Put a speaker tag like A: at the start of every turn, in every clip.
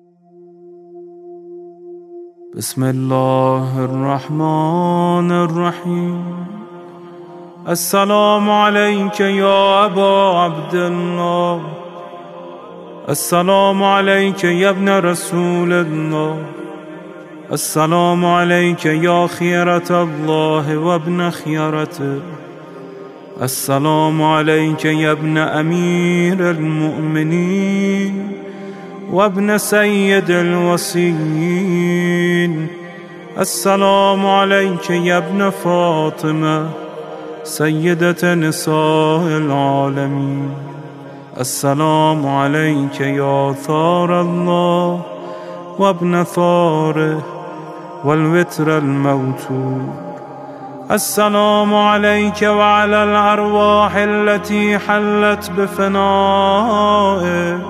A: بسم الله الرحمن الرحيم. السلام عليك يا أبا عبد الله، السلام عليك يا ابن رسول الله، السلام عليك يا خيرة الله وابن خيرته، السلام عليك يا ابن أمير المؤمنين وابن سيد الوصيين، السلام عليك يا ابن فاطمة سيدة نساء العالمين، السلام عليك يا ثار الله وابن ثاره والوتر الموتور، السلام عليك وعلى الأرواح التي حلت بفنائك،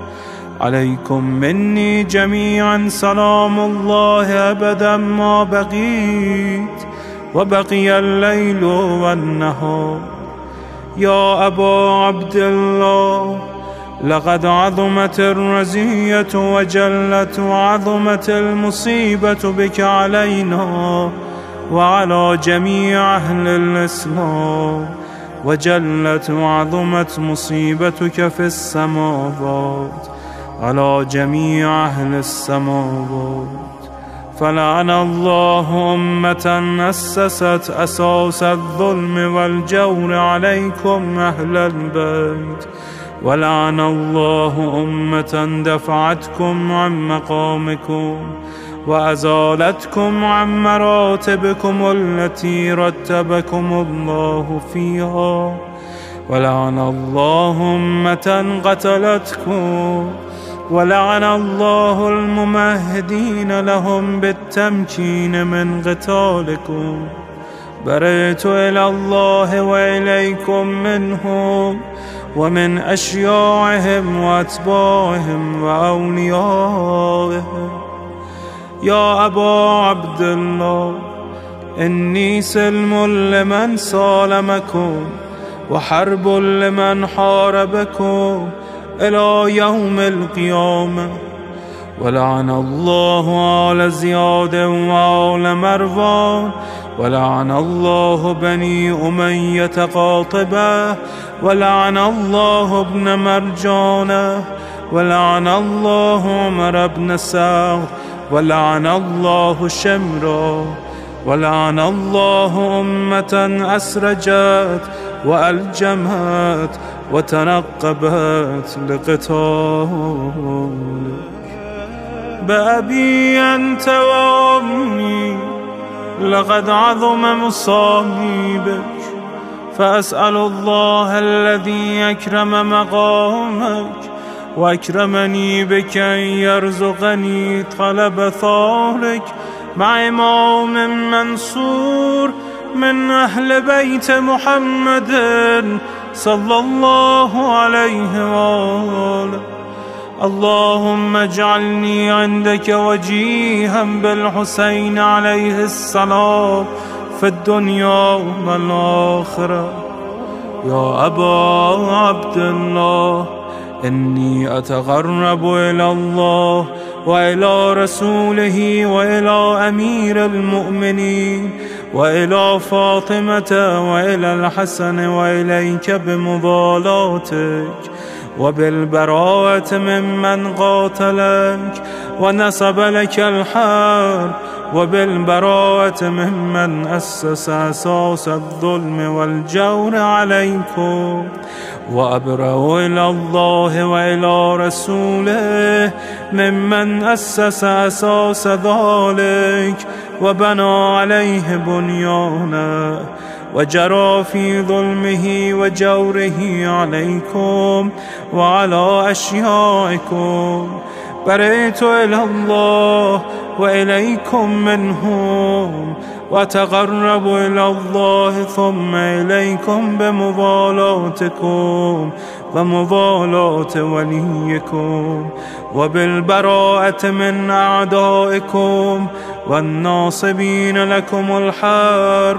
A: عليكم مني جميعا سلام الله أبدا ما بقيت وبقي الليل والنهار. يا أبا عبد الله، لقد عظمت الرزية وجلت وعظمت المصيبة بك علينا وعلى جميع أهل الإسلام، وجلت وعظمت مصيبتك في السماوات على جميع أهل السماوات. فلعن الله أمة أسست أساس الظلم والجور عليكم أهل البيت، ولعن الله أمة دفعتكم عن مقامكم وأزالتكم عن مراتبكم التي رتبكم الله فيها، ولعن الله أمة قتلتكم، ولعن الله الممهدين لهم بالتمكين من قتالكم. برئت إلى الله وإليكم منهم ومن أشياعهم وأتباعهم وأوليائهم. يا أبا عبد الله، إني سلم لمن سالمكم وحرب لمن حاربكم إلى يوم القيامة. ولعن الله آل زياد وآل مروان، ولعن الله بني أمية قاطبة، ولعن الله ابن مرجانة، ولعن الله عمر بن سعد، ولعن الله شمرا، ولعن الله أمة أسرجت وألجمت وتنقبت لقتالك. بأبي أنت وأمي، لقد عظم مصابيبك، فأسأل الله الذي أكرم مقامك وأكرمني بك أن يرزقني طلب ثارك مع إمام منصور من أهل بيت محمد صلى الله عليه وآله. اللهم اجعلني عندك وجيها بالحسين عليه السلام في الدنيا والآخرة. يا أبا عبد الله، إني أتقرب إلى الله وإلى رسوله وإلى أمير المؤمنين وإلى فاطمة وإلى الحسن وإليك بمضالاتك وبالبراءة ممن قاتلك ونصب لك الحرب، وبالبراءة ممن أسس أساس الظلم والجور عليكم. وأبرأ إلى الله وإلى رسوله ممن أسس أساس ذلك وبنى عليه بنيانه وجرى في ظلمه وجوره عليكم وعلى أشيائكم. برئت إلى الله وإليكم منهم، وتقرب إلى الله ثم إليكم بمضالاتكم ومضالاة وليكم، وبالبراءة من أعدائكم والناصبين لكم الحرب،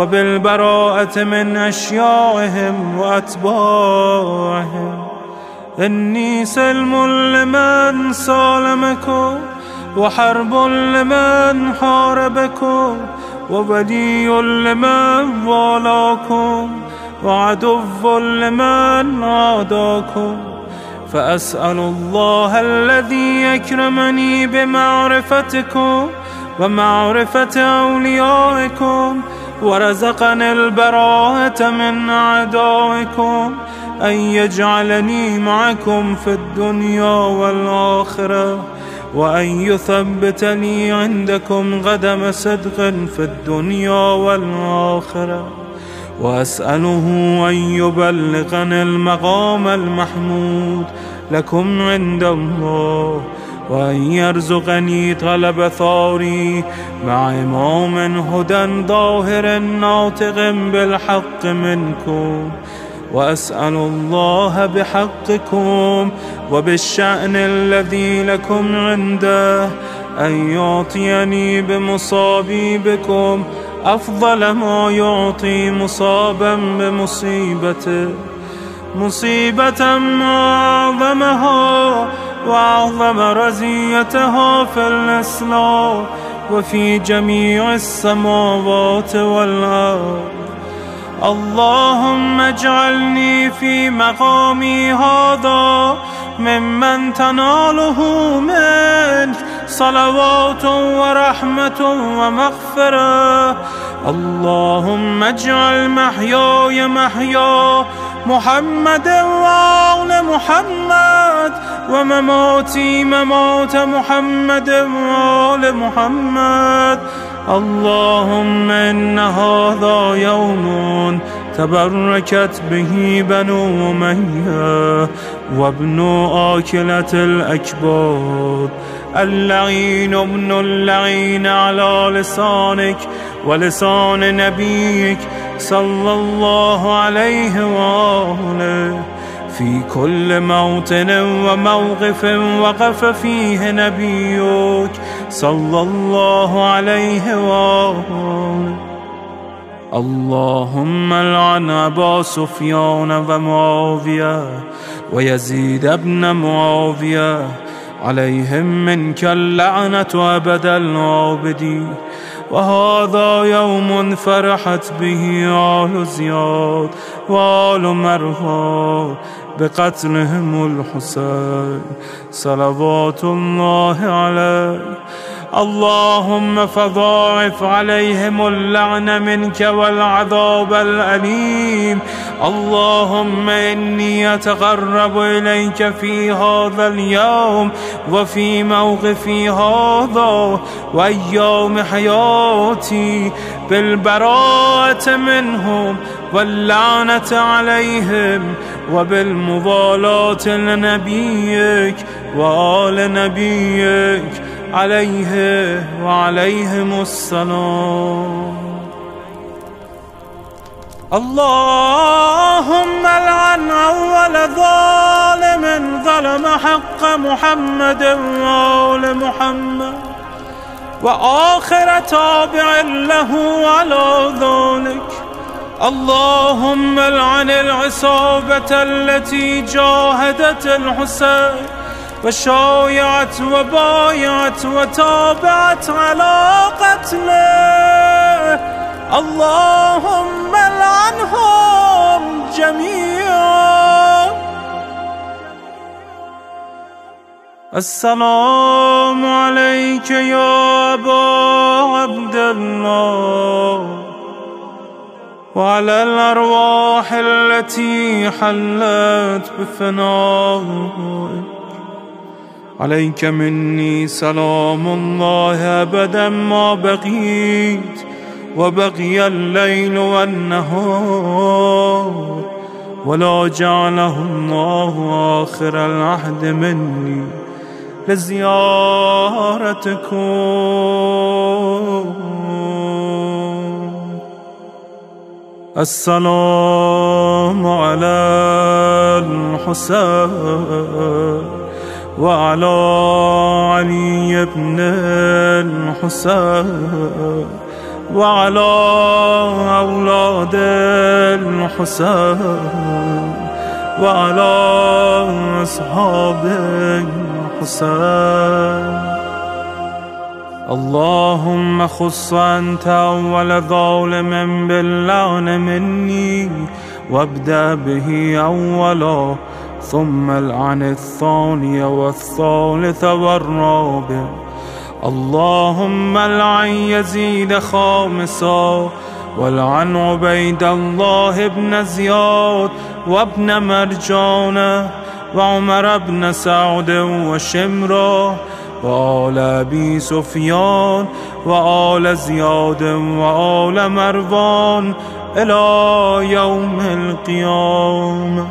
A: وبالبراءة من أشياعهم وأتباعهم. إني سلم لمن سالمكم، وحرب لمن حاربكم، وولي لمن والاكم، وعدو لمن عاداكم. فأسأل الله الذي يكرمني بمعرفتكم ومعرفة أوليائكم، ورزقني البراءة من أعدائكم، أن يجعلني معكم في الدنيا والآخرة، وأن يثبتني عندكم قدم صدق في الدنيا والآخرة. وأسأله أن يبلغني المقام المحمود لكم عند الله، وأن يرزقني طلب ثاري مع إمام هدى ظاهر ناطق بالحق منكم. وأسأل الله بحقكم وبالشأن الذي لكم عنده أن يعطيني بمصابي بكم أفضل ما يعطي مصابا بمصيبته، مصيبة أعظمها وأعظم رزيتها في الإسلام وفي جميع السماوات والأرض. اللهم اجعلني في مقامي هذا ممن تناله منك صلوات ورحمة ومغفرة. اللهم اجعل محياي محيا محمد وآل محمد، ومماتي ممات محمد وآل محمد. اللهم إن هذا يوم تبركت به بنو أمية وابن آكلة الأكباد، اللعين ابن اللعين على لسانك ولسان نبيك صلى الله عليه وآله، في كل موطن وموقف وقف فيه نبيك صلى الله عليه وآله. اللهم لعن أبا سفيان ومعاوية ويزيد بن معاوية، عليهم منك اللعنة أبد العابدين. وهذا يوم فرحت به آل زياد وآل مروان بقتلهم الحسين صلوات الله عليه. اللهم فضاعف عليهم اللعن منك والعذاب الأليم. اللهم إني أتقرب إليك في هذا اليوم وفي موقفي هذا وأيام حياتي بالبراءة منهم واللعنة عليهم، وبالموالاة لنبيك وآل نبيك عليه وعليهم السلام. اللهم لعن أول ظالم ظلم حق محمد وآل محمد، وآخر تابع له على ذلك. اللهم لعن العصابة التي جاهدت الحسين وشايعت وبايعت وتابعت على قتله. اللهم لعنهم جميعا. السلام عليك يا أبا عبد الله، وعلى الأرواح التي حلت بفنائك. عليك مني سلام الله أبدا ما بقيت وبقي الليل والنهار، ولا جعله الله آخر العهد مني لزيارتكم. السلام على الحسين وعلى علي بن الحسين وعلى أولاد الحسين وعلى أصحاب الحسين. اللهم خص أنت أول ظالم باللعن مني، وابدأ به أولا، ثم العن الثاني والثالث والرابع. اللهم العن يزيد خامسا، والعن عبيد الله بن زياد وابن مرجانة وعمر بن سعد وشمرة وآل أبي سفيان وآل زياد وآل مروان إلى يوم القيامة.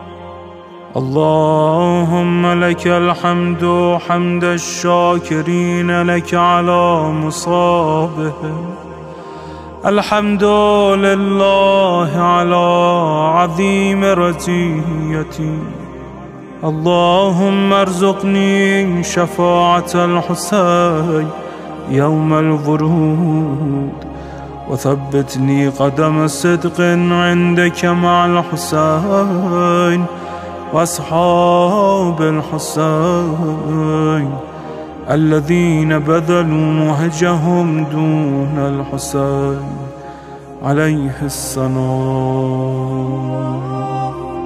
A: اللهم لك الحمد حمد الشاكرين لك على مصابهم. الحمد لله على عظيم رزيتي. اللهم ارزقني شفاعة الحسين يوم الورود، وثبتني قدم صدق عندك مع الحسين وأصحاب الحسين الذين بذلوا مهجهم دون الحسين عليه السلام.